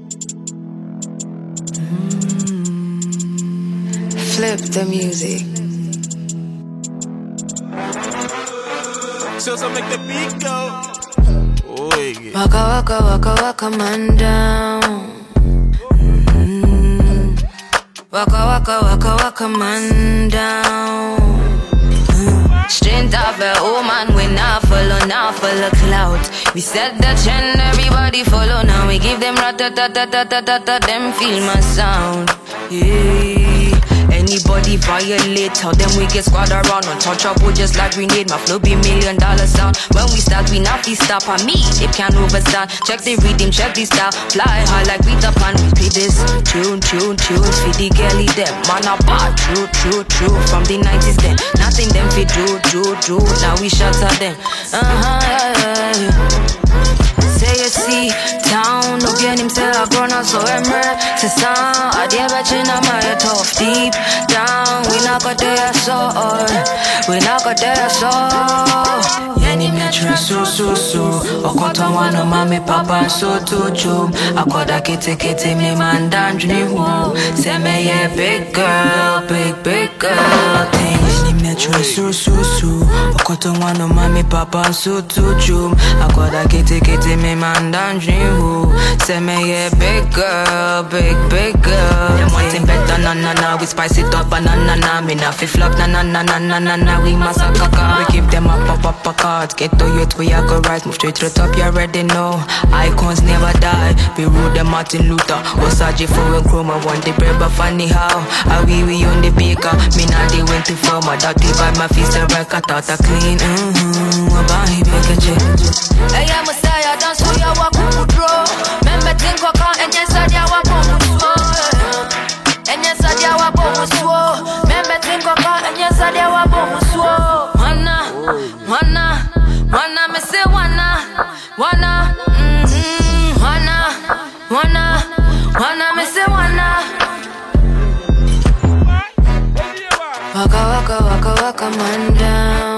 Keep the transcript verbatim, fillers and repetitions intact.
Flip the music. So, so make the beat go. Oh, yeah. Waka waka waka waka man down. Mm-hmm. Waka waka waka waka man down. Mm. Strength of a woman, we not follow, not follow clout. We set the trend, everybody follow. Now we give them rat-ta-ta-ta-ta-ta-ta-ta. Them feel my sound. Yeah. Anybody violate, tell them we get squad around. Untouchable just like grenade, my flow be million dollar sound. When we start, we not be stop on me, it can't overstand. Check the rhythm, check the style, fly high like Peter Pan. Repeat this, tune, tune, tunes, for the girly them. Man a bad, true, true, true, from the nineties then. Nothing them fi do, do, do, now we shatter them. Uh-huh. Say you see, town, no bien him say I grown up so emer. Say sound, I dare bet you not my tough deep down. We not got there so, we not got there so. Yani metre so so so. Okota wano mami papa so to chum. Akoda kete kete me man down dream woo. Say me yeah big girl, big big girl thing. Yani metre so so so. Okota wano mami papa so to chum. Akoda kete kete me man down dream woo. Say me yeah big girl, big big girl. Them wanting better na na na. We spice it up na na na. Me na fi flop na na na na na na na. We massacre. We give them a pop up a card. Get to youth, we are go rise. Move straight to the top, you already know. Icons never die. We rule them Martin Luther. Osaji for and chroma. One day bread, but funny how. I we we on the baker. Me now they went to form. My daddy by my feet, the rank. I thought I clean. Mm-hmm. About he make a check. Hey, I'm a style. Dance for you, walk on the draw. Remember, think I can't. And yes, I did walk on the sword. And yes, I did walk on the sword. Remember, think I can't. And yes, I did walk on the sword. Wanna, wanna, wanna, me say wanna, wanna, mm-hmm, wanna, wanna, wanna, me say wanna. Waka waka waka waka man down.